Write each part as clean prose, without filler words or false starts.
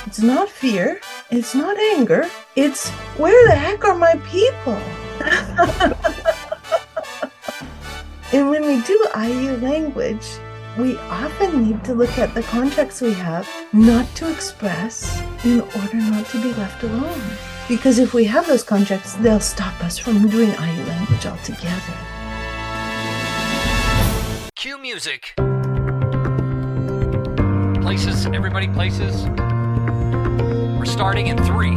It's not fear. It's not anger. It's where the heck are my people? And when we do IU language, we often need to look at the contracts we have not to express in order not to be left alone. Because if we have those contracts, they'll stop us from doing IU language altogether. Cue music. Places, everybody places. We're starting in 3,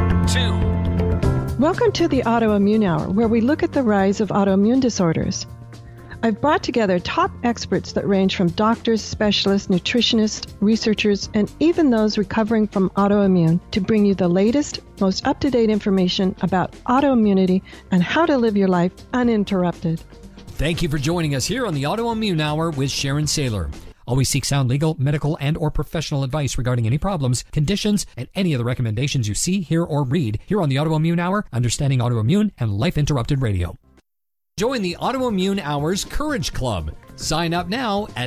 2. Welcome to the Autoimmune Hour, where we look at the rise of autoimmune disorders. I've brought together top experts that range from doctors, specialists, nutritionists, researchers, and even those recovering from autoimmune to bring you the latest, most up-to-date information about autoimmunity and how to live your life uninterrupted. Thank you for joining us here on the Autoimmune Hour with Sharon Saylor. Always seek sound legal, medical, and or professional advice regarding any problems, conditions, and any of the recommendations you see, hear, or read here on the Autoimmune Hour, Understanding Autoimmune, and Life Interrupted Radio. Join the Autoimmune Hour's Courage Club. Sign up now at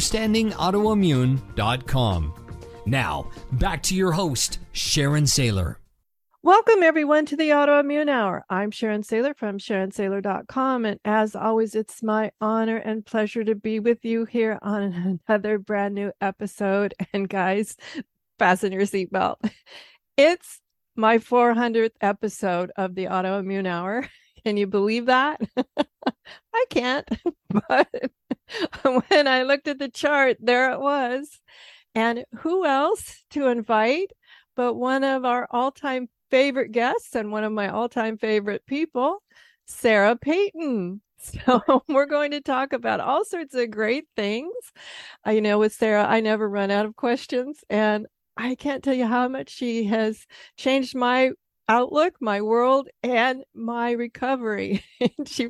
understandingautoimmune.com. Now, back to your host, Sharon Saylor. Welcome, everyone, to the Autoimmune Hour. I'm Sharon Saylor from SharonSaylor.com, and as always, it's my honor and pleasure to be with you here on another brand new episode. And guys, fasten your seatbelt. It's my 400th episode of the Autoimmune Hour. Can you believe that? I can't, but when I looked at the chart, there it was. And who else to invite but one of our all-time favorite guests and one of my all-time favorite people, Sarah Payton. So we're going to talk about all sorts of great things. With Sarah, I never run out of questions, and I can't tell you how much she has changed my outlook, my world, and my recovery. She,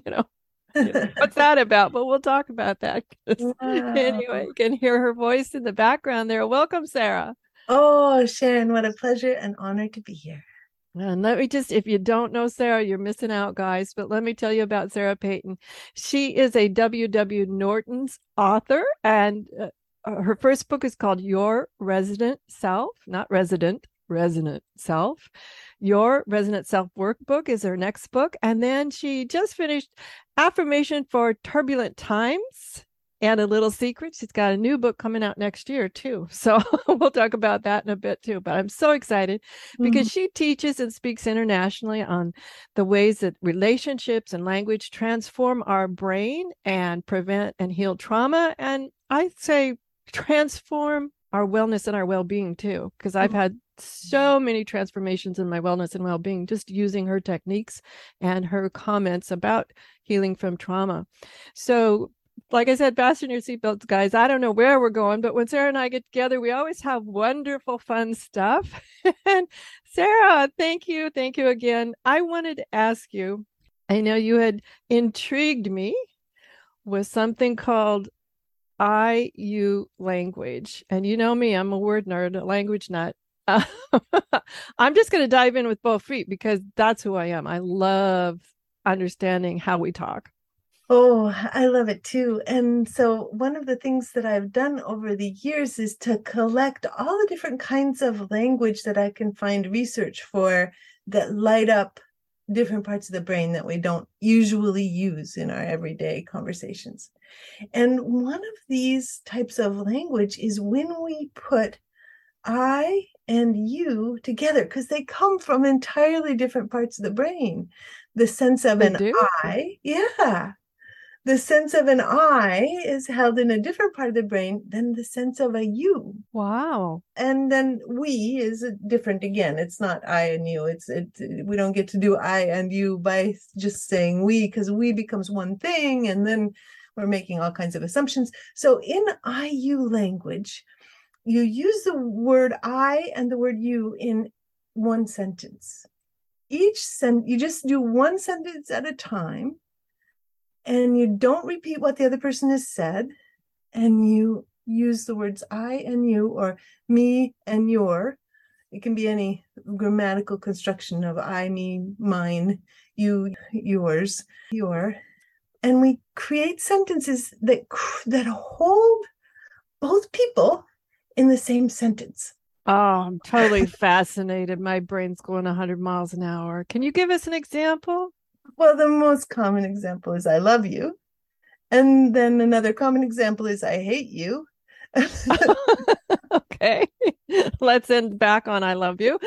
what's that about? But we'll talk about that. Wow. Anyway, you can hear her voice in the background there. Welcome, Sarah. Oh, Sharon, what a pleasure and honor to be here. And let me just, if you don't know Sarah, you're missing out, guys. But let me tell you about Sarah Payton. She is a W.W. Norton's author, and her first book is called Your Resonant Self, not Resident, Resonant Self. Your Resonant Self Workbook is her next book. And then she just finished Affirmation for Turbulent Times and a Little Secret. She's got a new book coming out next year, too. So we'll talk about that in a bit, too. But I'm so excited because she teaches and speaks internationally on the ways that relationships and language transform our brain and prevent and heal trauma. And I say transform our wellness and our well-being, too, because I've had so many transformations in my wellness and well-being just using her techniques and her comments about healing from trauma. So, like I said, fasten your seatbelts, guys. I don't know where we're going, but when Sarah and I get together, we always have wonderful, fun stuff. And Sarah, thank you. Thank you again. I wanted to ask you, I know you had intrigued me with something called IU language. And you know me, I'm a word nerd, a language nut. I'm just going to dive in with both feet because that's who I am. I love understanding how we talk. Oh, I love it too. And so one of the things that I've done over the years is to collect all the different kinds of language that I can find research for that light up different parts of the brain that we don't usually use in our everyday conversations. And one of these types of language is when we put I and you together, because they come from entirely different parts of the brain. The sense of an I, the sense of an I is held in a different part of the brain than the sense of a you. Wow. And then we is different again. It's not I and you. We don't get to do I and you by just saying we, because we becomes one thing, and then we're making all kinds of assumptions. So in IU language, you use the word I and the word you in one sentence. You just do one sentence at a time, and you don't repeat what the other person has said, and you use the words I and you, or me and your. It can be any grammatical construction of I, me, mine, you, yours, your. And we create sentences that hold both people in the same sentence. Oh, I'm totally fascinated. My brain's going 100 miles an hour. Can you give us an example? Well, the most common example is I love you. And then another common example is I hate you. Okay. Let's end back on I love you.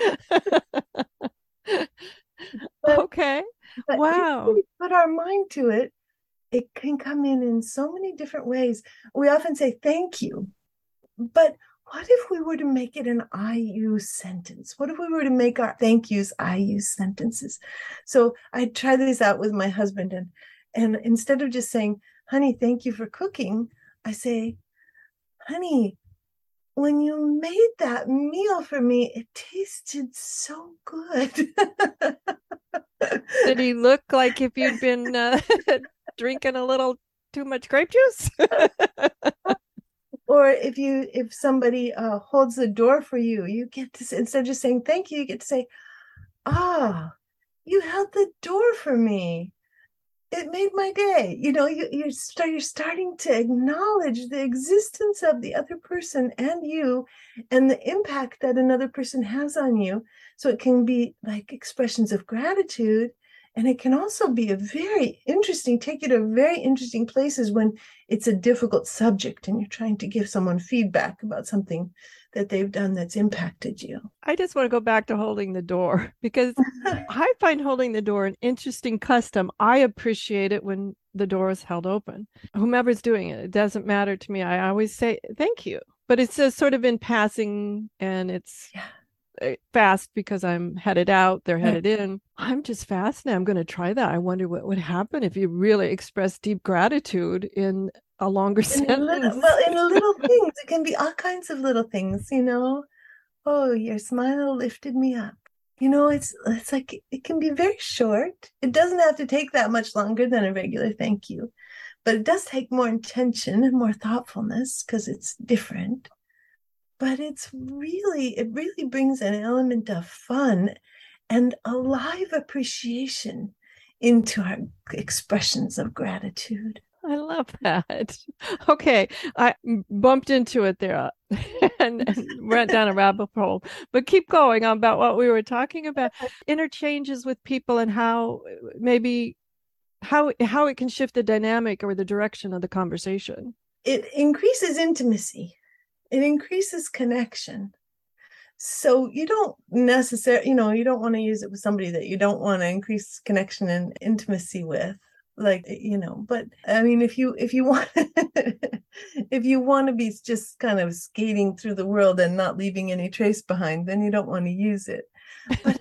But Okay. but if Wow. we put our mind to it, it can come in so many different ways. We often say thank you, but what if we were to make it an I use sentence? What if we were to make our thank yous I use sentences? So I try this out with my husband, and instead of just saying, honey, thank you for cooking, I say, honey, when you made that meal for me, it tasted so good. Did he look like if you'd been drinking a little too much grape juice? Or if somebody holds the door for you, you get to, instead of just saying thank you, you get to say, ah, you held the door for me. It made my day. You're starting to acknowledge the existence of the other person and you, and the impact that another person has on you. So it can be like expressions of gratitude, and it can also be take you to very interesting places when it's a difficult subject and you're trying to give someone feedback about something that they've done that's impacted you. I just want to go back to holding the door because I find holding the door an interesting custom. I appreciate it when the door is held open. Whomever's doing it, it doesn't matter to me. I always say thank you, but it's just sort of in passing and it's Yeah. fast because I'm headed out, they're Right. headed in. I'm just fascinated. I'm going to try that. I wonder what would happen if you really express deep gratitude in a longer sentence. In little things, it can be all kinds of little things. Oh, your smile lifted me up. It's like it can be very short. It doesn't have to take that much longer than a regular thank you, but it does take more intention and more thoughtfulness because it's different. But it really brings an element of fun and a live appreciation into our expressions of gratitude. I love that. Okay, I bumped into it there and went down a rabbit hole. But keep going on about what we were talking about, interchanges with people and how maybe how it can shift the dynamic or the direction of the conversation. It increases intimacy. It increases connection. So you don't necessarily, you don't want to use it with somebody that you don't want to increase connection and intimacy with. But I mean, if you want if you want to be just kind of skating through the world and not leaving any trace behind, then you don't want to use it. But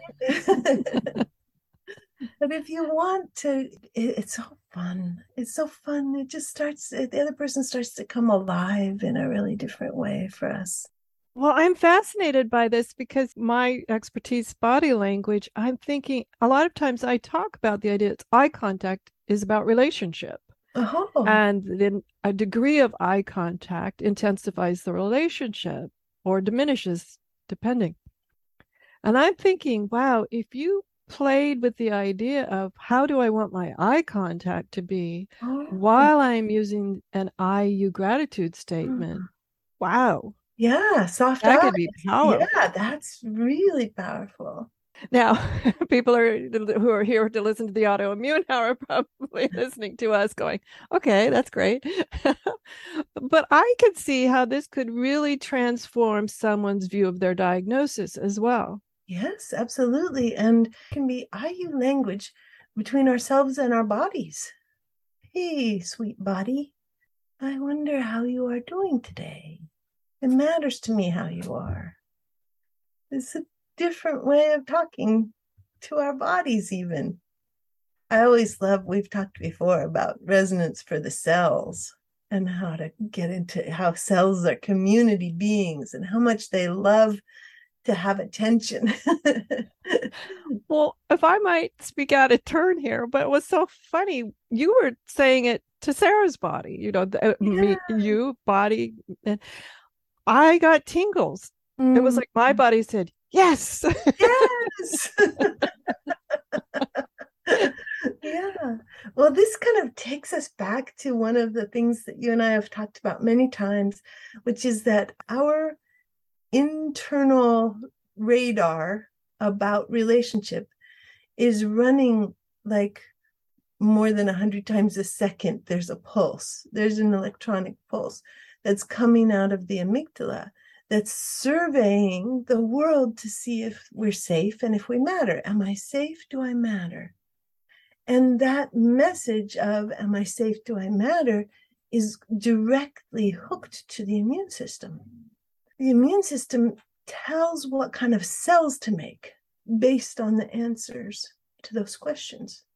but if you want to, it's so fun. It's so fun. The other person starts to come alive in a really different way for us. Well, I'm fascinated by this because my expertise, body language, I'm thinking a lot of times I talk about the idea that eye contact is about relationship. Oh, And then a degree of eye contact intensifies the relationship or diminishes, depending. And I'm thinking, wow, if you played with the idea of how do I want my eye contact to be oh, while I'm using an I you gratitude statement, wow, yeah, soft that eyes. could be powerful. Yeah, that's really powerful. Now, people who are here to listen to the autoimmune hour are probably listening to us going, okay, that's great. But I could see how this could really transform someone's view of their diagnosis as well. Yes, absolutely. And can be IU language between ourselves and our bodies. Hey, sweet body, I wonder how you are doing today. It matters to me how you are. It's a different way of talking to our bodies, even. I always love, we've talked before about resonance for the cells and how to get into how cells are community beings and how much they love to have attention. Well, if I might speak out of turn here, but it was so funny. You were saying it to Sarah's body, Yeah. you body. And I got tingles. It was Mm, like my body said, yes. yes. Yeah. Well, this kind of takes us back to one of the things that you and I have talked about many times, which is that our internal radar about relationship is running like more than 100 times a second. There's a pulse. There's an electronic pulse that's coming out of the amygdala that's surveying the world to see if we're safe and if we matter. Am I safe? Do I matter? And that message of, am I safe? Do I matter? Is directly hooked to the immune system. The immune system tells what kind of cells to make based on the answers to those questions.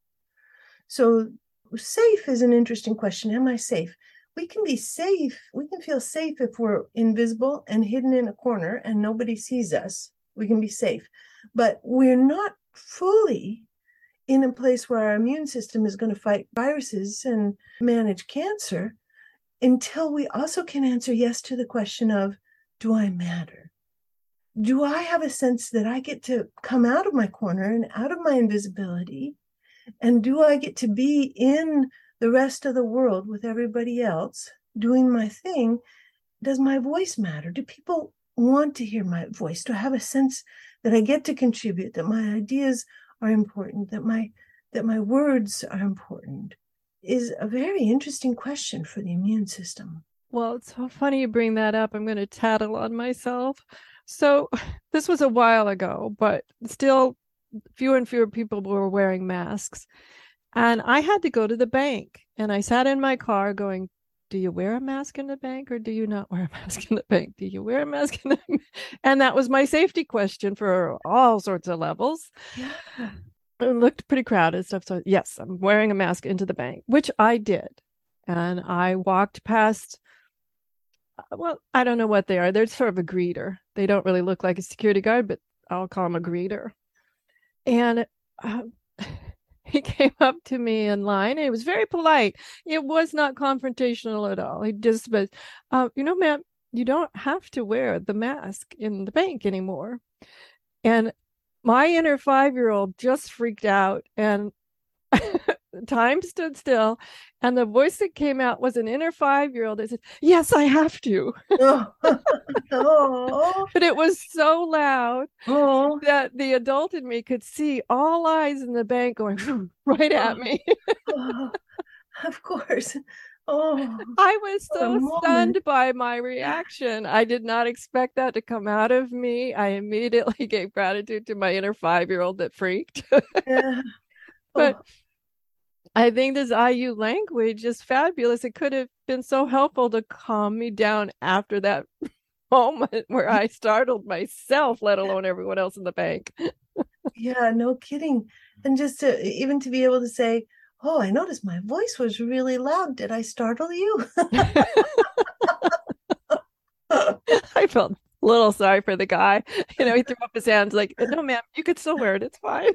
So safe is an interesting question. Am I safe? We can be safe. We can feel safe if we're invisible and hidden in a corner and nobody sees us. We can be safe. But we're not fully in a place where our immune system is going to fight viruses and manage cancer until we also can answer yes to the question of, do I matter? Do I have a sense that I get to come out of my corner and out of my invisibility? And do I get to be in the rest of the world with everybody else doing my thing? Does my voice matter? Do people want to hear my voice? Do I have a sense that I get to contribute, that my ideas are important, that my words are important? Is a very interesting question for the immune system. Well, it's so funny you bring that up. I'm going to tattle on myself. So this was a while ago, but still fewer and fewer people were wearing masks. And I had to go to the bank. And I sat in my car going, do you wear a mask in the bank or do you not wear a mask in the bank? Do you wear a mask in the bank? And that was my safety question for all sorts of levels. Yeah. It looked pretty crowded stuff. So yes, I'm wearing a mask into the bank, which I did. And I walked past, well, I don't know what they are. They're sort of a greeter. They don't really look like a security guard, but I'll call them a greeter. And he came up to me in line and he was very polite. It was not confrontational at all. He just was, ma'am, you don't have to wear the mask in the bank anymore. And my inner 5-year-old just freaked out and time stood still. And the voice that came out was an inner 5-year-old that said, yes, I have to. Oh. But it was so loud Oh. that the adult in me could see all eyes in the bank going right at me. Oh, of course. Oh, I was so stunned by my reaction. I did not expect that to come out of me. I immediately gave gratitude to my inner 5-year-old that freaked. Yeah. But I think this IU language is fabulous. It could have been so helpful to calm me down after that moment where I startled myself, let alone everyone else in the bank. Yeah, no kidding. And just to even to be able to say, oh, I noticed my voice was really loud. Did I startle you? I felt a little sorry for the guy. He threw up his hands like, no, ma'am, you could still wear it. It's fine.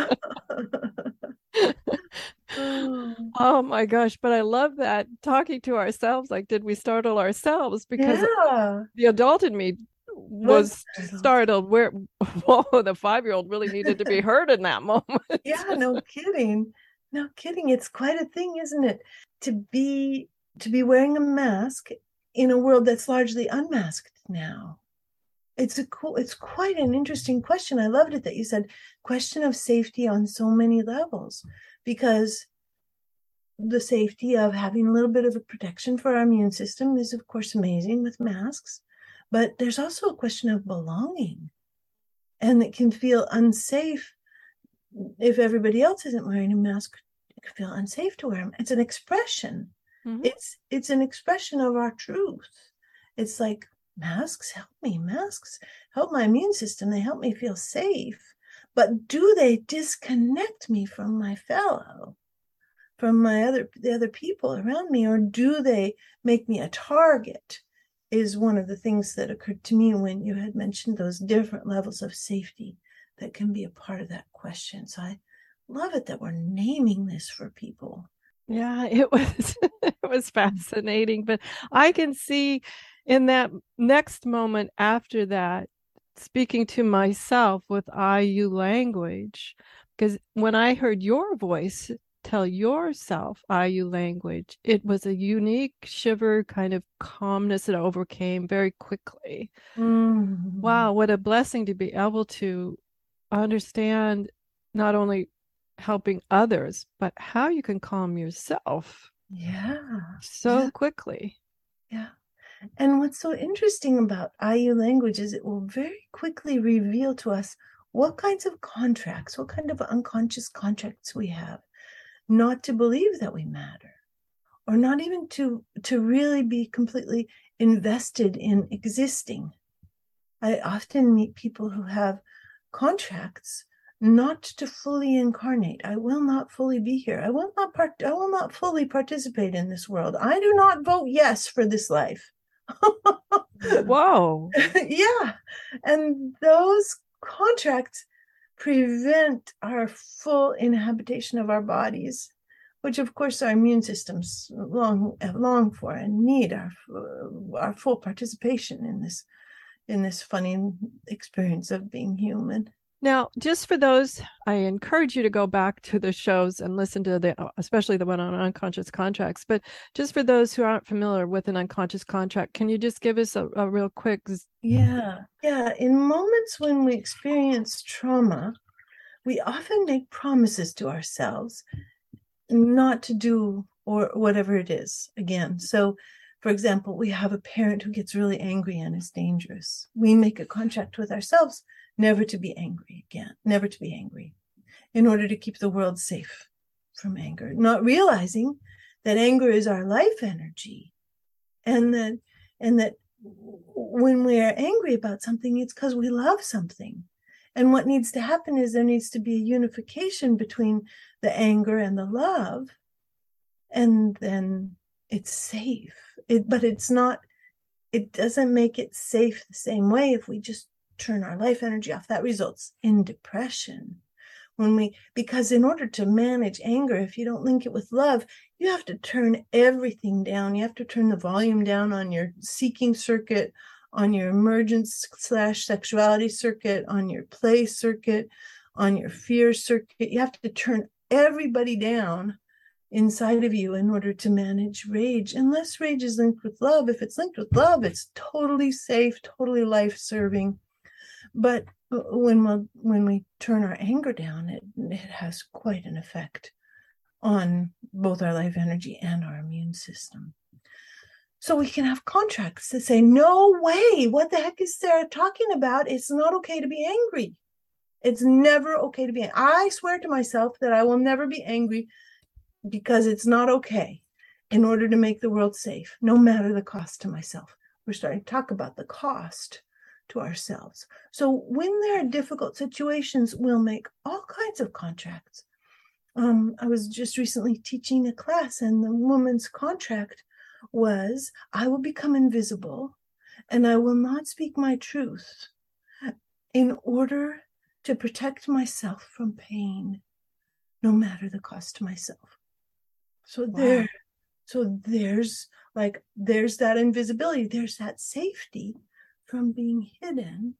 Oh my gosh. But I love that talking to ourselves. Like, did we startle ourselves? Because the adult in me was startled where, whoa, the 5-year-old really needed to be heard in that moment. Yeah, no kidding. No kidding. It's quite a thing, isn't it? To be wearing a mask in a world that's largely unmasked now. It's quite an interesting question. I loved it that you said question of safety on so many levels, because the safety of having a little bit of a protection for our immune system is, of course, amazing with masks. But there's also a question of belonging, and it can feel unsafe if everybody else isn't wearing a mask. It can feel unsafe to wear them. It's an expression. Mm-hmm. It's an expression of our truth. It's like, masks help me. Masks help my immune system. They help me feel safe. But do they disconnect me from my fellow, from the other people around me, or do they make me a target? Is one of the things that occurred to me when you had mentioned those different levels of safety that can be a part of that question. So I love it that we're naming this for people. Yeah, it was fascinating. But I can see in that next moment after that, speaking to myself with IU language, because when I heard your voice tell yourself IU language, it was a unique shiver kind of calmness that overcame very quickly. Wow, what a blessing to be able to understand not only helping others, but how you can calm yourself Yeah. so quickly. Yeah. And what's so interesting about IU language is it will very quickly reveal to us what kinds of contracts, what kind of unconscious contracts we have, not to believe that we matter, or not even to really be completely invested in existing. I often meet people who have contracts not to fully incarnate. I will not fully be here. I will not fully participate in this world. I do not vote yes for this life. Whoa. Yeah. And those contracts prevent our full inhabitation of our bodies, which of course our immune systems long for and need our full participation in this funny experience of being human. Now, just for those, I encourage you to go back to the shows and listen to especially the one on unconscious contracts. But just for those who aren't familiar with an unconscious contract, can you just give us a real quick? Yeah. In moments when we experience trauma, we often make promises to ourselves not to do or whatever it is again. So, for example, we have a parent who gets really angry and is dangerous. We make a contract with ourselves never to be angry again, never to be angry, in order to keep the world safe from anger, not realizing that anger is our life energy, and that when we are angry about something, it's because we love something. And what needs to happen is there needs to be a unification between the anger and the love, and then it's safe. But it's not, it doesn't make it safe the same way if we just turn our life energy off. That results in depression. Because in order to manage anger, if you don't link it with love, you have to turn everything down. You have to turn the volume down on your seeking circuit, on your emergence/sexuality circuit, on your play circuit, on your fear circuit. You have to turn everybody down inside of you in order to manage rage, unless rage is linked with love. If it's linked with love, it's totally safe, totally life-serving. But when we turn our anger down, it has quite an effect on both our life energy and our immune system. So we can have contracts that say, no way, what the heck is Sarah talking about? It's not okay to be angry. It's never okay to be angry. I swear to myself that I will never be angry, because it's not okay, in order to make the world safe, no matter the cost to myself. We're starting to talk about the cost to ourselves. So when there are difficult situations, we'll make all kinds of contracts. I was just recently teaching a class, and the woman's contract was, I will become invisible and I will not speak my truth in order to protect myself from pain, no matter the cost to myself. So wow. there's that invisibility, there's that safety from being hidden.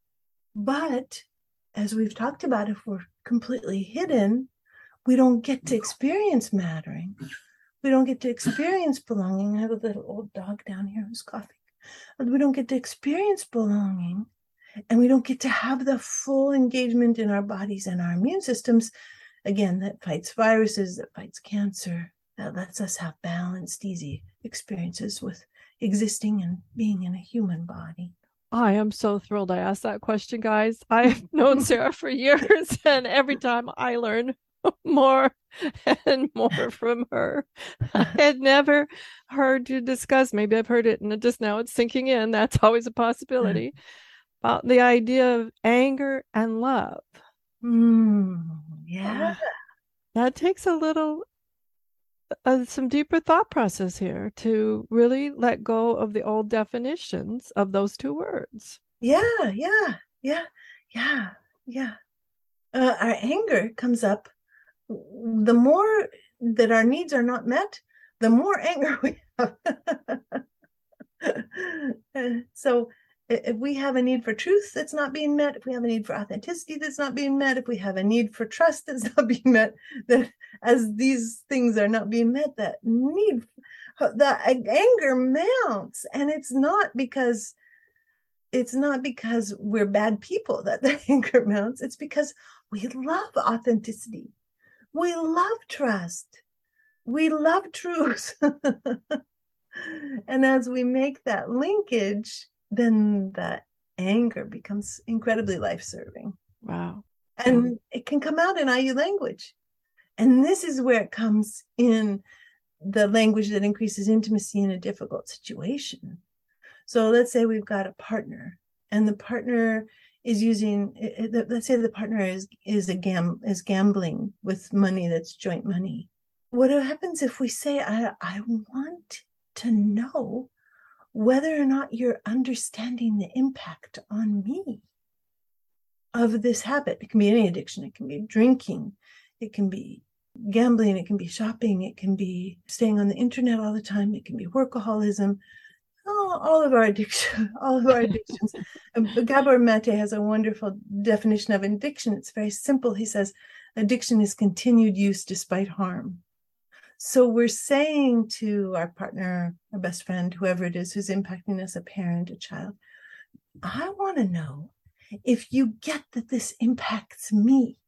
But as we've talked about, if we're completely hidden, we don't get to experience mattering. We don't get to experience belonging. I have a little old dog down here who's coughing. We don't get to experience belonging, and we don't get to have the full engagement in our bodies and our immune systems, again, that fights viruses, that fights cancer, that lets us have balanced, easy experiences with existing and being in a human body. I am so thrilled I asked that question, guys. I've known Sarah for years, and every time I learn more and more from her. I had never heard you discuss, maybe I've heard it and just now it's sinking in, that's always a possibility, about the idea of anger and love. Yeah. That takes a little, some deeper thought process here to really let go of the old definitions of those two words. Yeah. Our anger comes up. The more that our needs are not met, the more anger we have. So if we have a need for truth that's not being met, if we have a need for authenticity that's not being met, if we have a need for trust that's not being met, that as these things are not being met, that need, the anger mounts. And it's not because we're bad people that the anger mounts. It's because we love authenticity. We love trust. We love truth. And as we make that linkage, then that anger becomes incredibly life-serving. Wow. And it can come out in IU language. And this is where it comes in, the language that increases intimacy in a difficult situation. So let's say we've got a partner, and the partner is using, let's say the partner is gambling with money that's joint money. What happens if we say, I want to know whether or not you're understanding the impact on me of this habit? It can be any addiction. It can be drinking. It can be gambling. It can be shopping. It can be staying on the internet all the time. It can be workaholism. All of our addictions. Gabor Mate has a wonderful definition of addiction. It's very simple. He says, addiction is continued use despite harm. So we're saying to our partner, our best friend, whoever it is who's impacting us, a parent, a child, I want to know if you get that this impacts me.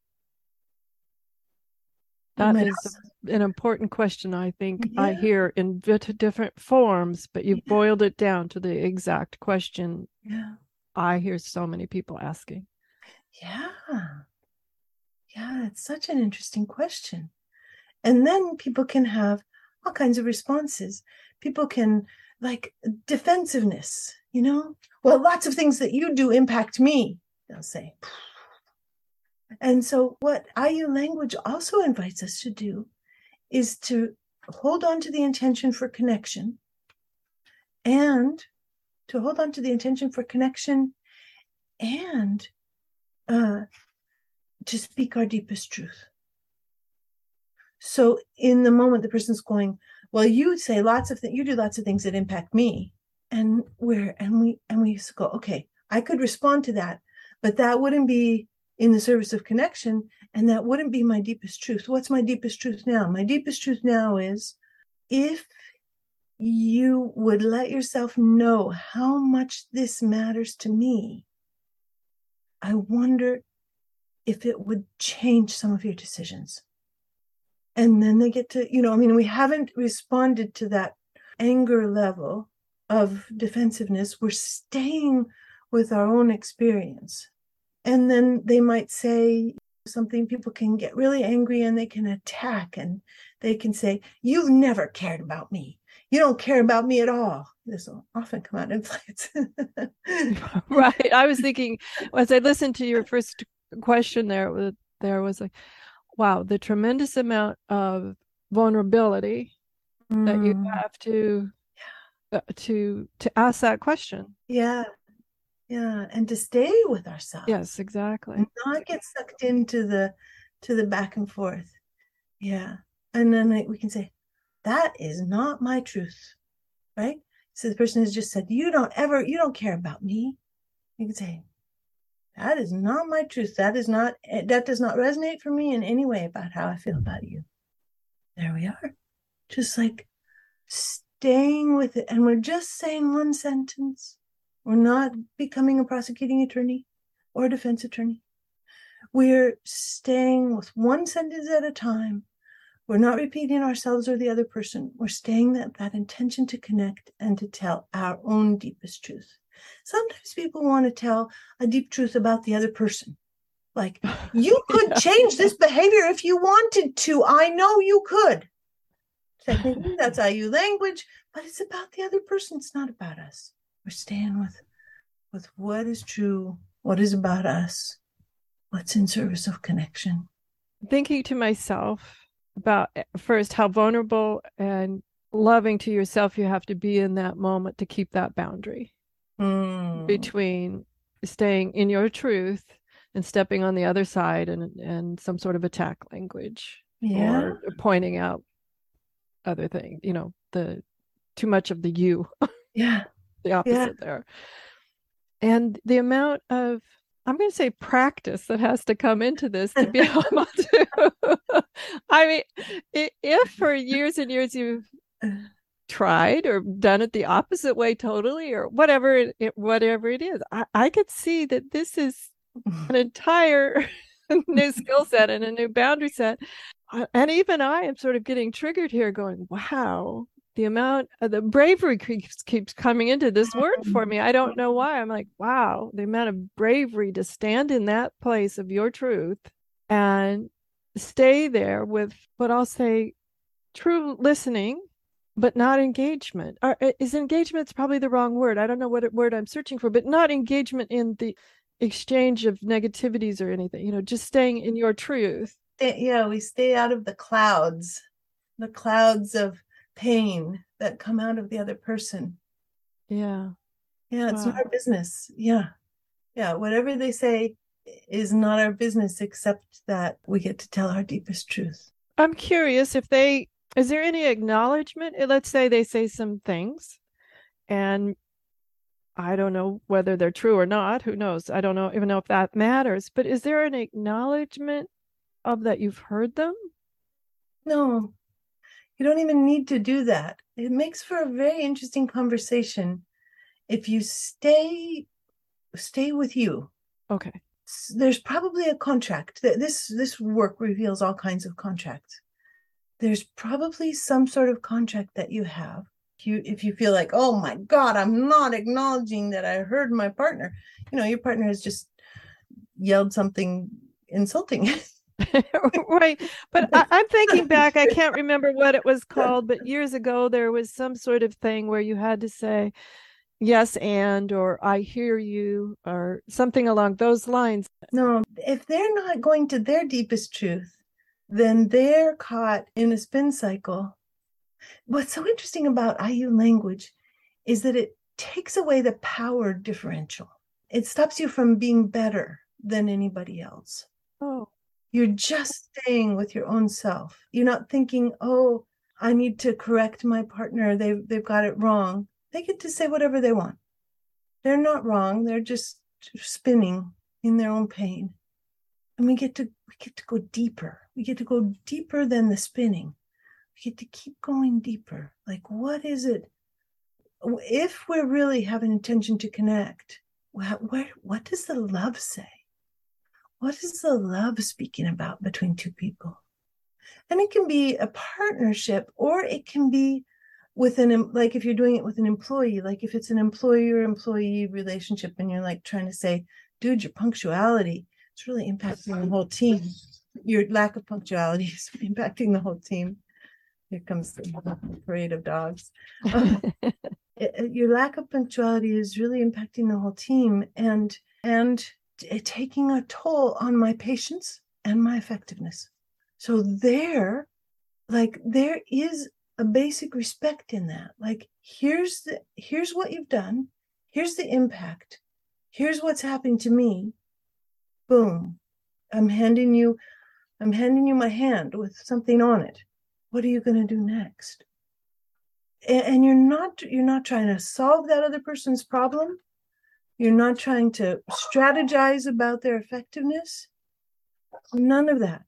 That is an important question, I think. Yeah. I hear in different forms, but you've boiled it down to the exact question. Yeah. I hear so many people asking. Yeah. Yeah, it's such an interesting question. And then people can have all kinds of responses. People can, like, defensiveness, well, lots of things that you do impact me, they'll say. And so what IU language also invites us to do is to hold on to the intention for connection, and to speak our deepest truth. So in the moment, the person's going, well, you say lots of things, you do lots of things that impact me. And we go, okay, I could respond to that, but that wouldn't be in the service of connection, and that wouldn't be my deepest truth. What's my deepest truth now? My deepest truth now is, if you would let yourself know how much this matters to me, I wonder if it would change some of your decisions. And then they get to, we haven't responded to that anger level of defensiveness. We're staying with our own experience. And then they might say something, people can get really angry and they can attack, and they can say, you've never cared about me. You don't care about me at all. This will often come out in flights. Right. I was thinking, as I listened to your first question there was like, wow, the tremendous amount of vulnerability that you have to ask that question. Yeah. Yeah. And to stay with ourselves. Yes, exactly. And not get sucked into the back and forth. Yeah. And then we can say, that is not my truth. Right? So the person has just said, you don't care about me. You can say, that is not my truth. That does not resonate for me in any way about how I feel about you. There we are. Just like staying with it. And we're just saying one sentence. We're not becoming a prosecuting attorney or a defense attorney. We're staying with one sentence at a time. We're not repeating ourselves or the other person. We're staying that intention to connect and to tell our own deepest truth. Sometimes people want to tell a deep truth about the other person. Like, you could change this behavior if you wanted to. I know you could. Technically, that's IU language, but it's about the other person. It's not about us. We're staying with what is true, what is about us, what's in service of connection. Thinking to myself about, first, how vulnerable and loving to yourself you have to be in that moment to keep that boundary between staying in your truth and stepping on the other side and some sort of attack language, or pointing out other things, the too much of the you. Yeah. The opposite there. And the amount of, I'm going to say, practice that has to come into this to be able to, I mean, if for years and years you've tried or done it the opposite way totally, or whatever it is, I could see that this is an entire new skill set and a new boundary set. And even I am sort of getting triggered here going, wow, the amount of the bravery keeps coming into this word for me. I don't know why. I'm like, wow, the amount of bravery to stand in that place of your truth and stay there with what I'll say true listening, but not engagement. Is engagement's probably the wrong word. I don't know what word I'm searching for, but not engagement in the exchange of negativities or anything, just staying in your truth. Yeah, we stay out of the clouds of pain that come out of the other person. Yeah. Yeah, it's not our business. Yeah. Yeah, whatever they say is not our business, except that we get to tell our deepest truth. I'm curious is there any acknowledgement? Let's say they say some things and I don't know whether they're true or not. Who knows? I don't know even know if that matters. But is there an acknowledgement of that you've heard them? No, you don't even need to do that. It makes for a very interesting conversation if you stay with you. Okay. There's probably a contract. This work reveals all kinds of contracts. There's probably some sort of contract that you have. If you feel like, oh my God, I'm not acknowledging that I heard my partner, your partner has just yelled something insulting. Right. But I'm thinking back, I can't remember what it was called, but years ago, there was some sort of thing where you had to say, yes, or I hear you, or something along those lines. No, if they're not going to their deepest truth, then they're caught in a spin cycle. What's so interesting about IU language is that it takes away the power differential. It stops you from being better than anybody else. Oh. You're just staying with your own self. You're not thinking, oh, I need to correct my partner. They've got it wrong. They get to say whatever they want. They're not wrong. They're just spinning in their own pain. And we get to go deeper. We get to go deeper than the spinning. We get to keep going deeper. Like, what is it? If we're really have an intention to connect, what does the love say? What is the love speaking about between two people? And it can be a partnership, or it can be with like if you're doing it with an employee, like if it's an employer-employee relationship and you're like trying to say, dude, your punctuality, it's really impacting the whole team. Your lack of punctuality is impacting the whole team. Here comes the parade of dogs. Your lack of punctuality is really impacting the whole team and taking a toll on my patience and my effectiveness. So there is a basic respect in that. Like, here's what you've done. Here's the impact. Here's what's happening to me. Boom. I'm handing you my hand with something on it. What are you going to do next? And you're not trying to solve that other person's problem. You're not trying to strategize about their effectiveness. None of that.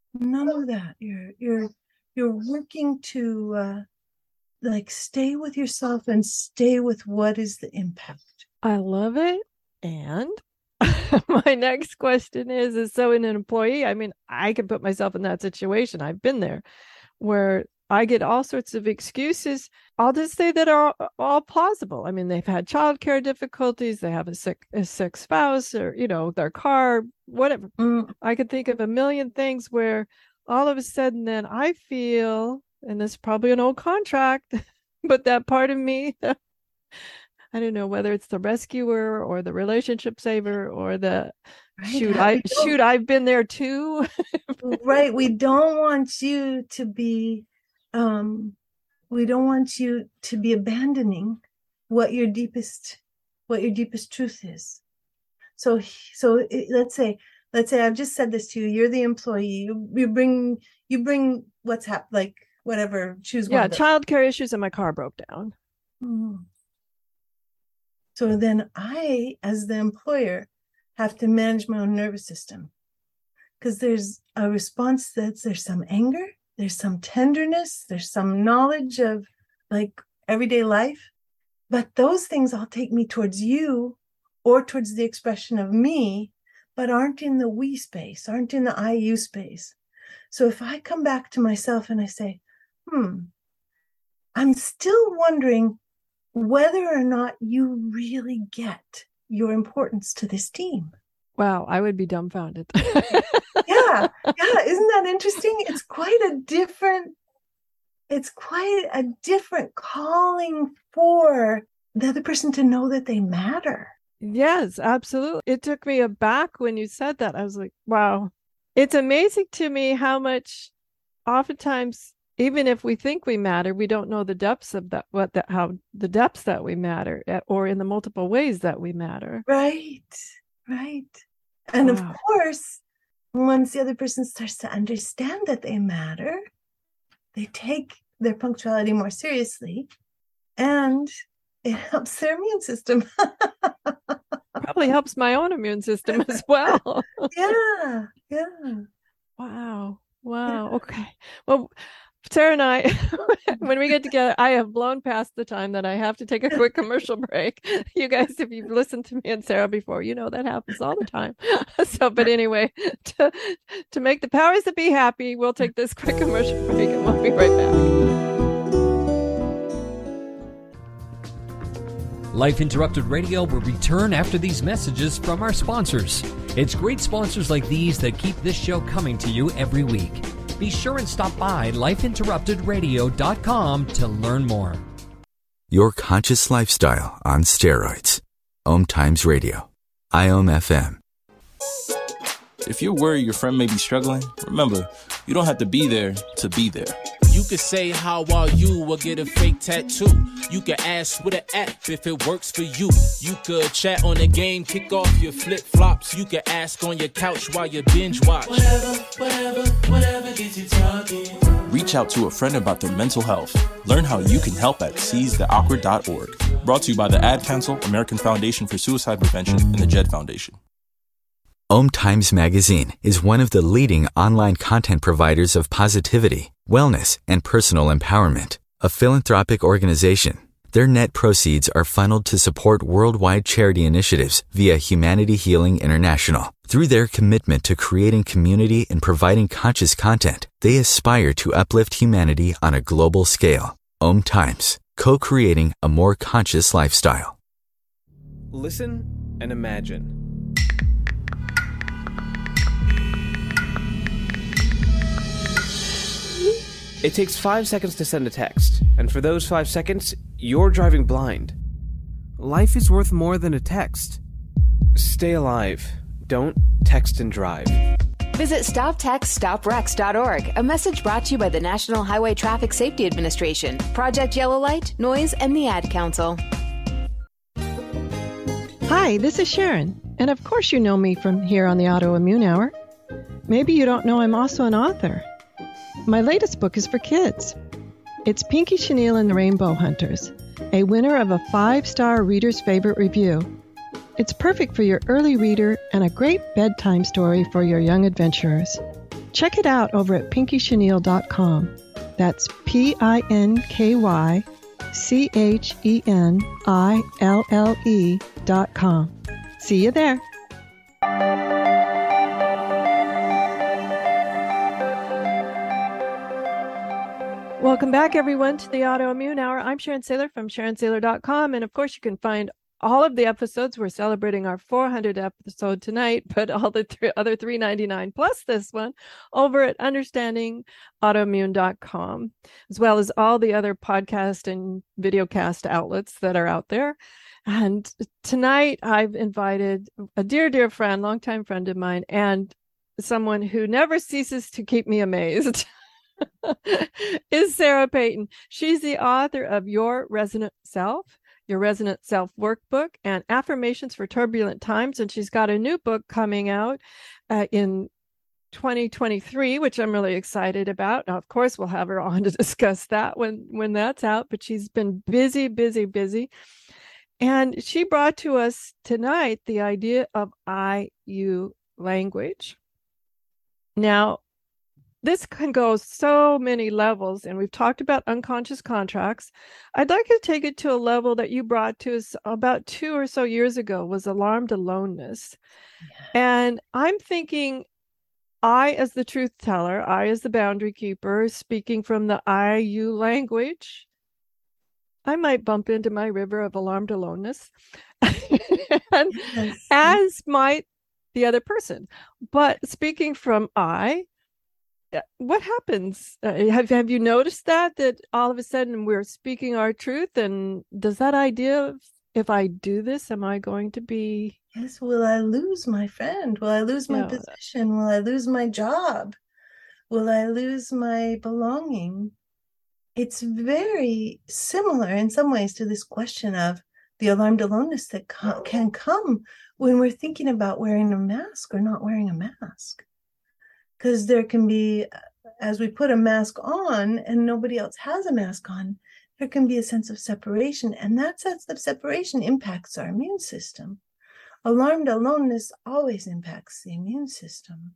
You're working to like stay with yourself and stay with what is the impact. I love it. And my next question is so in an employee, I mean, I can put myself in that situation. I've been there where I get all sorts of excuses. I'll just say that are all plausible. I mean, they've had childcare difficulties. They have a sick spouse, or their car, whatever. I could think of a million things where all of a sudden, then I feel, and this is probably an old contract, but that part of me, I don't know whether it's the rescuer or the relationship saver or the I've been there too. Right. We don't want you to be abandoning what your deepest truth is. So let's say I've just said this to you. You're the employee. You bring what's happened, like whatever. Choose one. Yeah, childcare issues, and my car broke down. Mm-hmm. So then I, as the employer, have to manage my own nervous system, because there's a response there's some anger, there's some tenderness, there's some knowledge of like everyday life. But those things all take me towards you or towards the expression of me, but aren't in the we space, aren't in the I you space. So if I come back to myself and I say, I'm still wondering whether or not you really get your importance to this team. Wow, I would be dumbfounded. Yeah, isn't that interesting? It's quite a different calling for the other person to know that they matter. Yes, absolutely. It took me aback when you said that. I was like, wow. It's amazing to me how much oftentimes, even if we think we matter, we don't know the depths of that, how the depths that we matter, or in the multiple ways that we matter. Right. And Wow. of course, once the other person starts to understand that they matter, they take their punctuality more seriously, and it helps their immune system. Probably helps my own immune system as well. Yeah. Wow. Yeah. Okay. Well, Sarah and I, when we get together, I have blown past the time that I have to take a quick commercial break. You guys, if you've listened to me and Sarah before, you know that happens all the time. So, but anyway, to make the powers that be happy, we'll take this quick commercial break and we'll be right back. Life Interrupted Radio will return after these messages from our sponsors. It's great sponsors like these that keep this show coming to you every week. Be sure and stop by lifeinterruptedradio.com to learn more. Your conscious lifestyle on steroids. Om Times Radio. IOM FM. If you're worried your friend may be struggling, remember, you don't have to be there to be there. You could say, how are you, or get a fake tattoo. You could ask with an app if it works for you. You could chat on the game, kick off your flip-flops. You could ask on your couch while you binge watch. Whatever gets you talking. Reach out to a friend about their mental health. Learn how you can help at seizetheawkward.org. Brought to you by the Ad Council, American Foundation for Suicide Prevention, and the JED Foundation. Om Times Magazine is one of the leading online content providers of positivity, wellness, and personal empowerment. A philanthropic organization, their net proceeds are funneled to support worldwide charity initiatives via Humanity Healing International. Through their commitment to creating community and providing conscious content, they aspire to uplift humanity on a global scale. Om Times, co-creating a more conscious lifestyle. Listen and imagine. It takes 5 seconds to send a text, and for those 5 seconds, you're driving blind. Life is worth more than a text. Stay alive. Don't text and drive. Visit StopTextStopWrecks.org, a message brought to you by the National Highway Traffic Safety Administration, Project Yellow Light, Noise, and the Ad Council. Hi, this is Sharon, and of course you know me from here on the Autoimmune Hour. Maybe you don't know I'm also an author. My latest book is for kids. It's Pinky Chenille and the Rainbow Hunters, a winner of a 5-star Reader's Favorite review. It's perfect for your early reader and a great bedtime story for your young adventurers. Check it out over at pinkychenille.com. That's PinkyChenille.com. See you there. Welcome back, everyone, to the Autoimmune Hour. I'm Sharon Saylor from SharonSaylor.com. And of course, you can find all of the episodes. We're celebrating our 400th episode tonight, but all the other $3.99 plus this one over at understandingautoimmune.com, as well as all the other podcast and videocast outlets that are out there. And tonight I've invited a dear, dear friend, longtime friend of mine, and someone who never ceases to keep me amazed. Is Sarah Peyton. She's the author of Your Resonant Self, Your Resonant Self Workbook, and Affirmations for Turbulent Times. And she's got a new book coming out in 2023, which I'm really excited about. Now, of course, we'll have her on to discuss that when that's out, but she's been busy. And she brought to us tonight the idea of I-you language. Now, this can go so many levels, and we've talked about unconscious contracts. I'd like to take it to a level that you brought to us about 2 or so years ago, was alarmed aloneness. And I'm thinking, I as the truth teller, I as the boundary keeper, speaking from the I-you language, I might bump into my river of alarmed aloneness, and as might the other person. But speaking from I, what happens? Have you noticed that all of a sudden we're speaking our truth? And does that idea of, if I do this, am I going to be... Yes, will I lose my friend? Will I lose my position? Will I lose my job? Will I lose my belonging? It's very similar in some ways to this question of the alarmed aloneness that can come when we're thinking about wearing a mask or not wearing a mask. Because there can be, as we put a mask on and nobody else has a mask on, there can be a sense of separation. And that sense of separation impacts our immune system. Alarmed aloneness always impacts the immune system.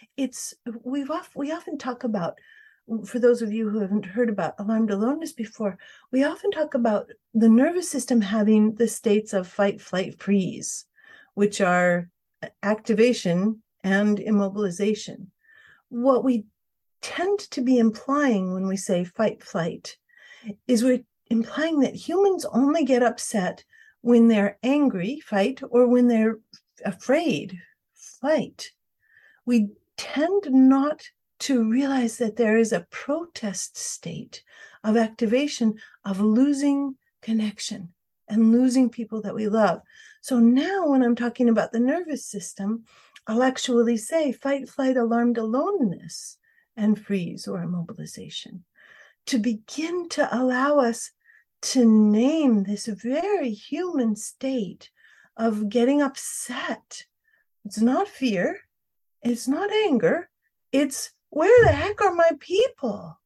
We often talk about, for those of you who haven't heard about alarmed aloneness before, we often talk about the nervous system having the states of fight, flight, freeze, which are activation and immobilization. What we tend to be implying when we say fight, flight, is we're implying that humans only get upset when they're angry, fight, or when they're afraid, flight. We tend not to realize that there is a protest state of activation, of losing connection and losing people that we love. So now when I'm talking about the nervous system, I'll actually say fight, flight, alarmed aloneness, and freeze or immobilization, to begin to allow us to name this very human state of getting upset. It's not fear. It's not anger. It's, where the heck are my people?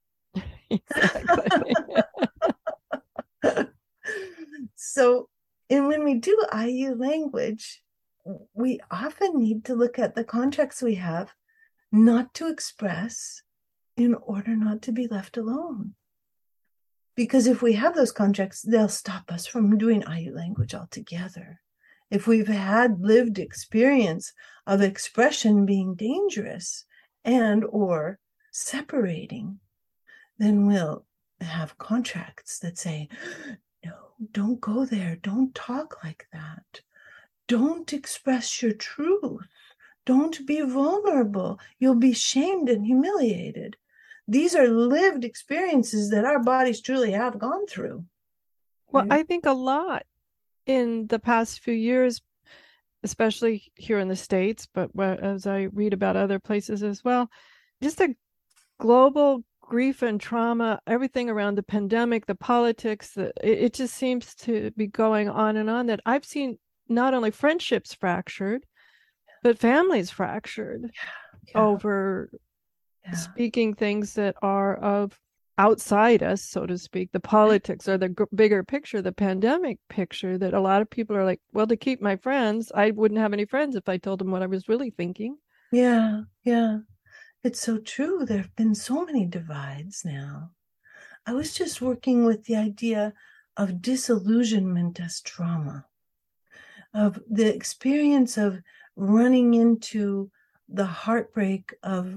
So, and when we do I-you language, we often need to look at the contracts we have not to express in order not to be left alone. Because if we have those contracts, they'll stop us from doing I-you language altogether. If we've had lived experience of expression being dangerous and or separating, then we'll have contracts that say, no, don't go there. Don't talk like that. Don't express your truth. Don't be vulnerable. You'll be shamed and humiliated. These are lived experiences that our bodies truly have gone through. Well, I think a lot in the past few years, especially here in the States, but as I read about other places as well, just a global grief and trauma, everything around the pandemic, the politics, it just seems to be going on and on, that I've seen not only friendships fractured, but families fractured over speaking things that are of outside us, so to speak, the politics or the bigger picture, the pandemic picture, that a lot of people are like, well, to keep my friends, I wouldn't have any friends if I told them what I was really thinking. Yeah. It's so true. There have been so many divides now. I was just working with the idea of disillusionment as trauma, of the experience of running into the heartbreak of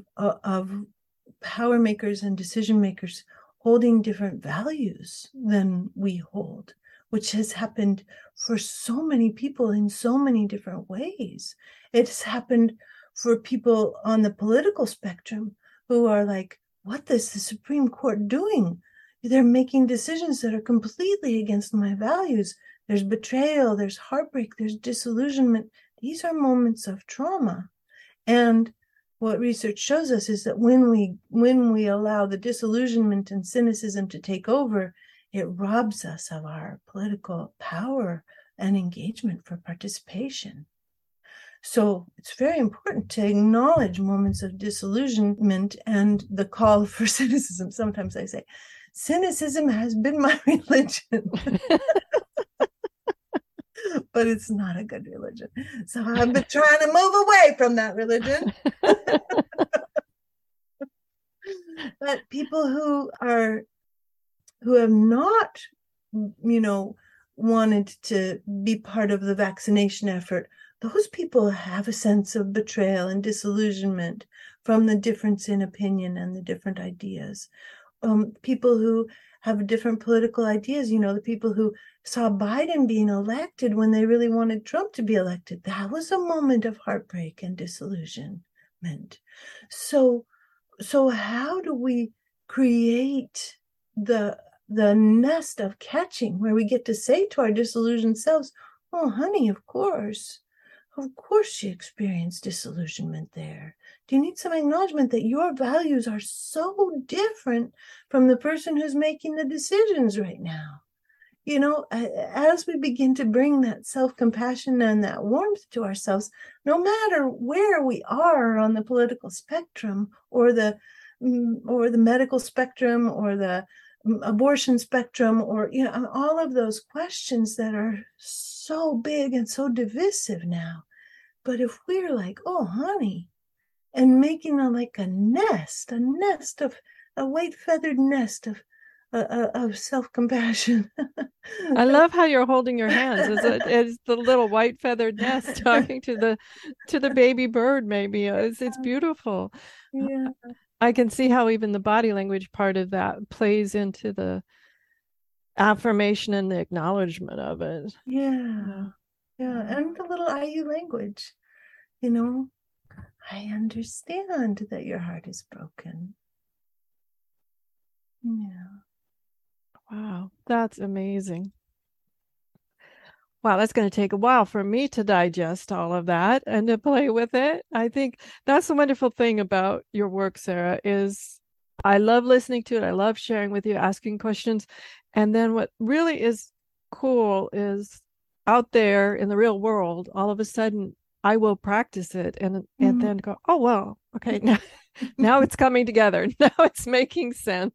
power makers and decision makers holding different values than we hold, which has happened for so many people in so many different ways. It's happened for people on the political spectrum who are like, what is the Supreme Court doing? They're making decisions that are completely against my values. There's betrayal, there's heartbreak, there's disillusionment. These are moments of trauma. And what research shows us is that when we allow the disillusionment and cynicism to take over, it robs us of our political power and engagement for participation. So it's very important to acknowledge moments of disillusionment and the call for cynicism. Sometimes I say, cynicism has been my religion. but it's not a good religion. So I've been trying to move away from that religion. But people who have not, wanted to be part of the vaccination effort, those people have a sense of betrayal and disillusionment from the difference in opinion and the different ideas. People who have different political ideas, the people who saw Biden being elected when they really wanted Trump to be elected, that was a moment of heartbreak and disillusionment. So how do we create the nest of catching where we get to say to our disillusioned selves, oh, honey, of course she experienced disillusionment there. Do you need some acknowledgement that your values are so different from the person who's making the decisions right now? As we begin to bring that self-compassion and that warmth to ourselves, no matter where we are on the political spectrum or the medical spectrum or the abortion spectrum, or all of those questions that are so big and so divisive now. But if we're like, oh, honey, and making a white feathered nest of self-compassion. I love how you're holding your hands as the little white feathered nest talking to the baby bird. Maybe it's beautiful. Yeah. I can see how even the body language part of that plays into the affirmation and the acknowledgement of it. Yeah. And the little IU language, I understand that your heart is broken. Yeah. Wow, that's amazing. Wow, that's going to take a while for me to digest all of that and to play with it. I think that's the wonderful thing about your work, Sarah, is I love listening to it. I love sharing with you, asking questions. And then what really is cool is out there in the real world, all of a sudden I will practice it and then go, oh, well, okay, now it's coming together. Now it's making sense,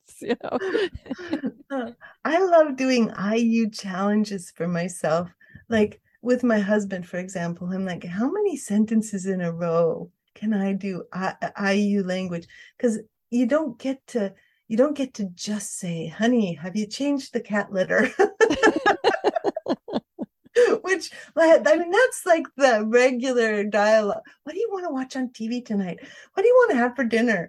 I love doing IU challenges for myself. Like with my husband, for example, I'm like, how many sentences in a row can I do IU language? Because you don't get to just say, honey, have you changed the cat litter? Which, that's like the regular dialogue. What do you want to watch on TV tonight? What do you want to have for dinner?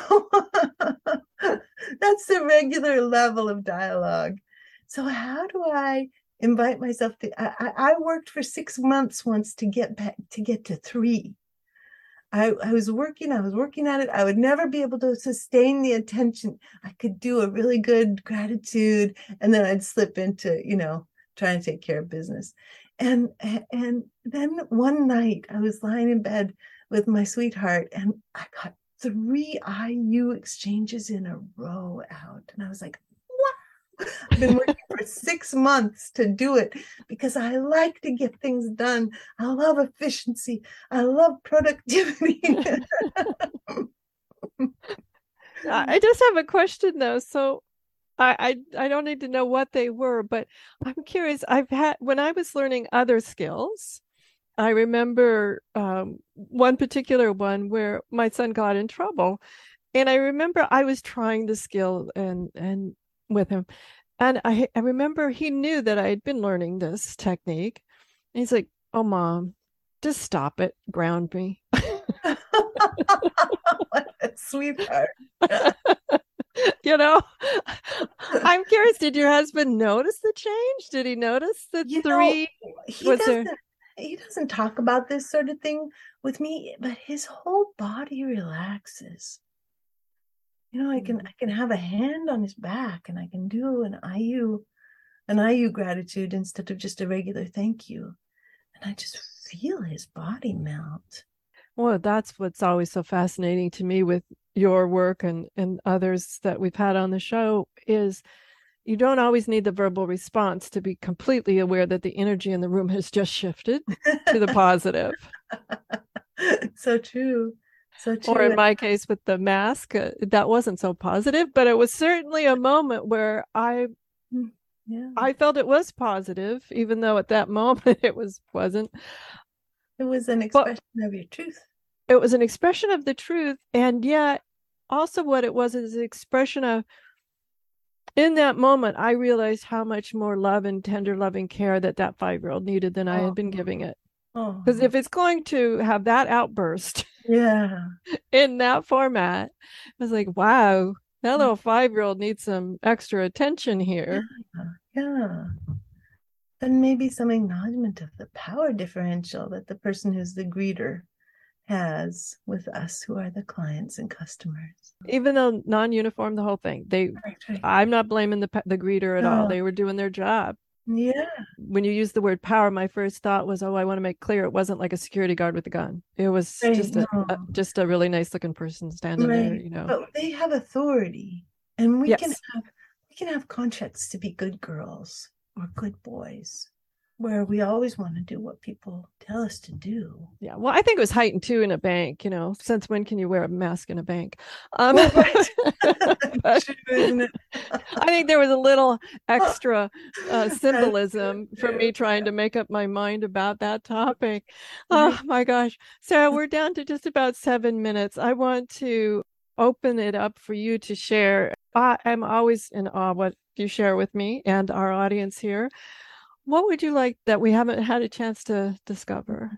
That's the regular level of dialogue. So how do I invite myself to, I worked for 6 months once to get to 3. I was working at it. I would never be able to sustain the attention. I could do a really good gratitude, and then I'd slip into, trying to take care of business. And then one night I was lying in bed with my sweetheart and I got 3 IU exchanges in a row out. And I was like, wow, I've been working for 6 months to do it because I like to get things done. I love efficiency. I love productivity. I just have a question though. So I don't need to know what they were, but I'm curious. When I was learning other skills, I remember one particular one where my son got in trouble, and I remember I was trying the skill and with him, and I remember he knew that I had been learning this technique, and he's like, "Oh, Mom, just stop it, ground me." What a sweetheart. I'm curious, did your husband notice the change? Did he notice the 3? He doesn't talk about this sort of thing with me, but his whole body relaxes. I can have a hand on his back and I can do an IU gratitude instead of just a regular thank you. And I just feel his body melt. Well, that's what's always so fascinating to me with your work and others that we've had on the show is you don't always need the verbal response to be completely aware that the energy in the room has just shifted to the positive. So true. Or in my case with the mask, that wasn't so positive, but it was certainly a moment where I Yeah. I felt it was positive, even though at that moment it wasn't. It was an But expression of your truth. it was an expression of the truth. And yet also what it was is an expression of, in that moment, I realized how much more love and tender loving care that 5-year-old needed than I had been giving it. Oh, Because if it's going to have that outburst yeah. in that format, I was like, wow, that little 5-year-old needs some extra attention here. Yeah. And maybe some acknowledgement of the power differential that the person who's the greeter has with us who are the clients and customers. Even though non-uniform, the whole thing, Right. I'm not blaming the greeter at all. Oh. They were doing their job. Yeah. When you use the word power, my first thought was, oh, I want to make clear it wasn't like a security guard with a gun. It was Right, just a really nice looking person standing there, right. you know. But they have authority, and we Yes. can have contracts to be good girls or good boys, where we always want to do what people tell us to do. Yeah. Well, I think it was heightened too in a bank, you know. Since when can you wear a mask in a bank? Well, right. But True, isn't it? I think there was a little extra symbolism for me trying to make up my mind about that topic. Oh Right. my gosh. Sarah, we're down to just about 7 minutes. I want to open it up for you to share. I'm always in awe what you share with me and our audience here. What would you like that we haven't had a chance to discover?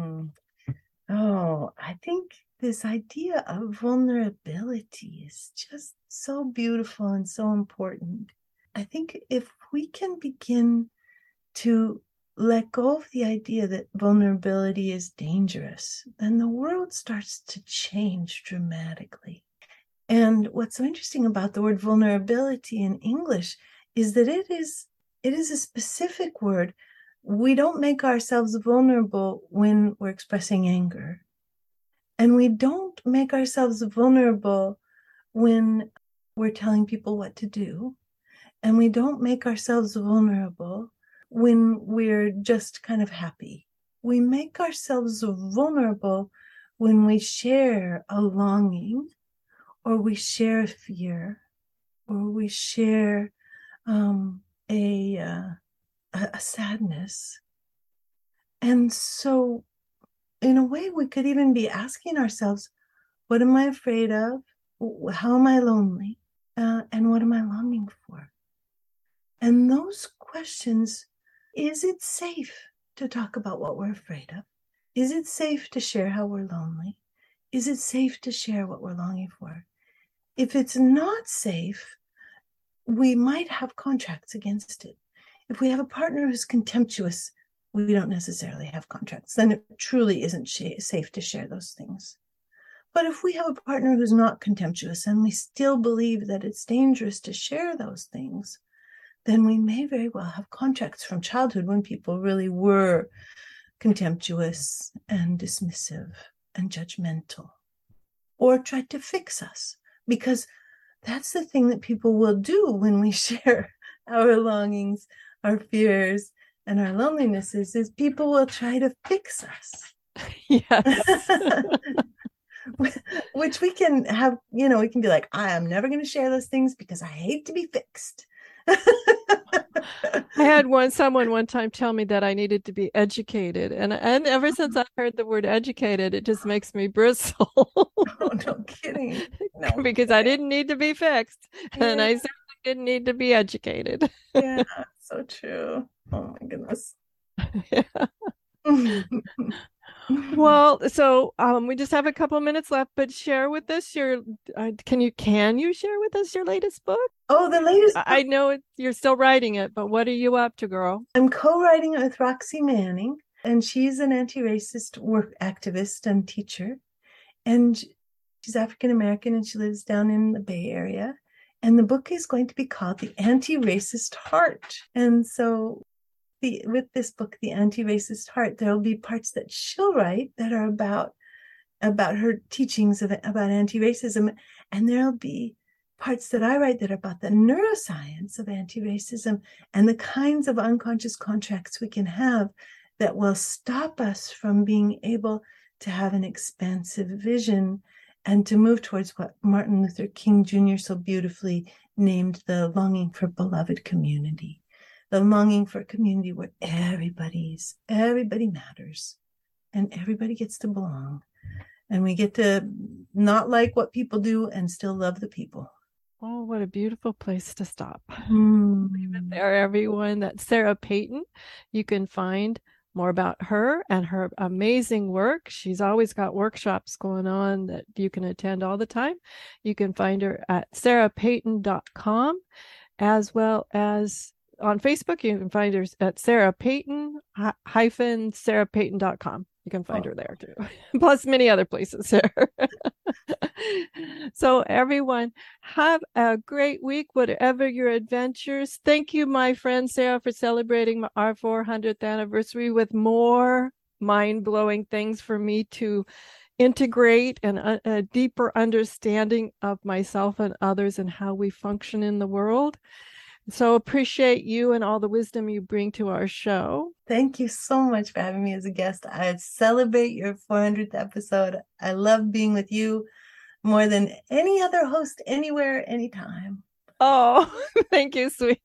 Oh, I think this idea of vulnerability is just so beautiful and so important. I think if we can begin to let go of the idea that vulnerability is dangerous, then the world starts to change dramatically. And what's so interesting about the word vulnerability in English is that it is a specific word. We don't make ourselves vulnerable when we're expressing anger. And we don't make ourselves vulnerable when we're telling people what to do. And we don't make ourselves vulnerable when we're just kind of happy. We make ourselves vulnerable when we share a longing, or we share fear, or we share a sadness. And so in a way, we could even be asking ourselves, what am I afraid of? How am I lonely? And what am I longing for? And those questions, is it safe to talk about what we're afraid of? Is it safe to share how we're lonely? Is it safe to share what we're longing for? If it's not safe, we might have contracts against it. If we have a partner who's contemptuous, we don't necessarily have contracts. Then it truly isn't safe to share those things. But if we have a partner who's not contemptuous and we still believe that it's dangerous to share those things, then we may very well have contracts from childhood when people really were contemptuous and dismissive and judgmental, or tried to fix us, because that's the thing that people will do when we share our longings, our fears, and our lonelinesses, is people will try to fix us. Yes. Which we can have, we can be like, I am never going to share those things because I hate to be fixed. I had someone one time tell me that I needed to be educated. And ever since I heard the word educated, it just makes me bristle. Oh, no kidding. No. Because I didn't need to be fixed. Yeah. And I certainly didn't need to be educated. Yeah, so true. Oh my goodness. Yeah. Well, so we just have a couple minutes left, but share with us your can you share with us your latest book? Oh, the latest book. I know you're still writing it, but what are you up to, girl? I'm co-writing it with Roxy Manning, and she's an anti-racist work activist and teacher, and she's African American, and she lives down in the Bay Area. And the book is going to be called The Anti-Racist Heart. And so with this book, The Anti-Racist Heart, there will be parts that she'll write that are about her teachings about anti-racism, and there'll be parts that I write that are about the neuroscience of anti-racism and the kinds of unconscious contracts we can have that will stop us from being able to have an expansive vision and to move towards what Martin Luther King Jr. so beautifully named the longing for beloved community. the longing for a community where everybody matters and everybody gets to belong. And we get to not like what people do and still love the people. Oh, what a beautiful place to stop. Leave it there, everyone. That's Sarah Peyton. You can find more about her and her amazing work. She's always got workshops going on that you can attend all the time. You can find her at sarahpeyton.com, as well as on Facebook. You can find her at Sarah Peyton sarahpeyton.com. You can find her there too, plus many other places there. So everyone, have a great week, whatever your adventures. Thank you, my friend Sarah, for celebrating our 400th anniversary with more mind-blowing things for me to integrate and a deeper understanding of myself and others and how we function in the world. So appreciate you and all the wisdom you bring to our show. Thank you so much for having me as a guest. I celebrate your 400th episode. I love being with you more than any other host anywhere, anytime. Oh, thank you, sweetie.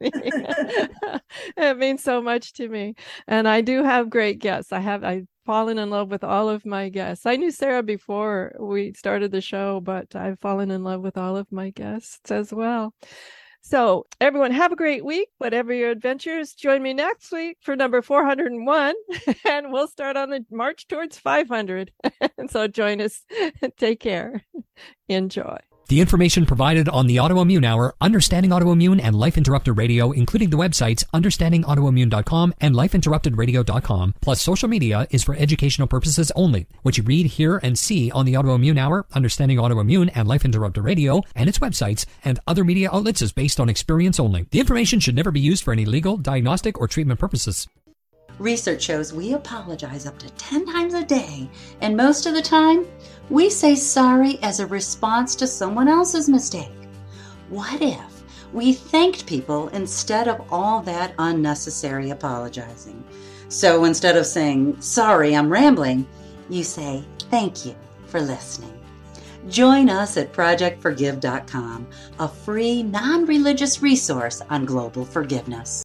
It means so much to me. And I do have great guests. I've fallen in love with all of my guests. I knew Sarah before we started the show, but I've fallen in love with all of my guests as well. So everyone, have a great week, whatever your adventures. Join me next week for number 401, and we'll start on the march towards 500. And so join us. Take care. Enjoy. The information provided on the Autoimmune Hour, Understanding Autoimmune, and Life Interrupted Radio, including the websites understandingautoimmune.com and lifeinterruptedradio.com, plus social media, is for educational purposes only. What you read, hear, and see on the Autoimmune Hour, Understanding Autoimmune, and Life Interrupted Radio, and its websites, and other media outlets is based on experience only. The information should never be used for any legal, diagnostic, or treatment purposes. Research shows we apologize up to 10 times a day, and most of the time, we say sorry as a response to someone else's mistake. What if we thanked people instead of all that unnecessary apologizing? So instead of saying, sorry, I'm rambling, you say, thank you for listening. Join us at projectforgive.com, a free, non-religious resource on global forgiveness.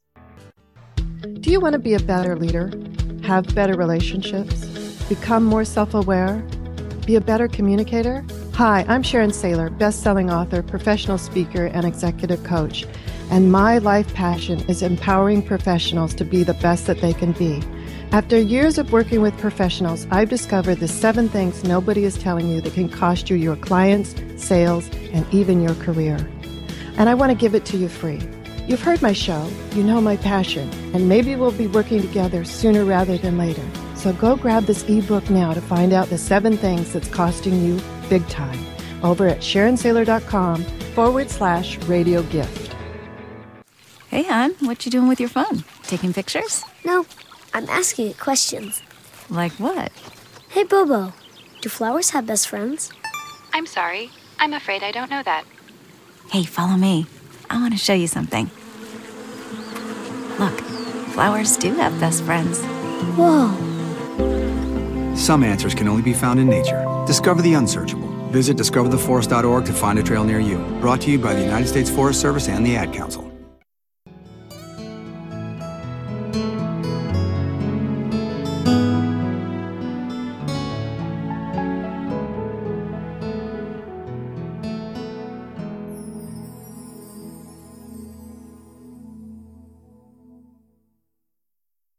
Do you want to be a better leader, have better relationships, become more self-aware, be a better communicator? Hi, I'm Sharon Saylor, best-selling author, professional speaker, and executive coach. And my life passion is empowering professionals to be the best that they can be. After years of working with professionals, I've discovered the 7 things nobody is telling you that can cost you your clients, sales, and even your career. And I want to give it to you free. You've heard my show, you know my passion, and maybe we'll be working together sooner rather than later. So go grab this ebook now to find out the 7 things that's costing you big time over at SharonSaylor.com/radio gift. Hey, hon, what you doing with your phone? Taking pictures? No, I'm asking it questions. Like what? Hey, Bobo, do flowers have best friends? I'm sorry. I'm afraid I don't know that. Hey, follow me. I want to show you something. Look, flowers do have best friends. Whoa. Some answers can only be found in nature. Discover the unsearchable. Visit discovertheforest.org to find a trail near you. Brought to you by the United States Forest Service and the Ad Council.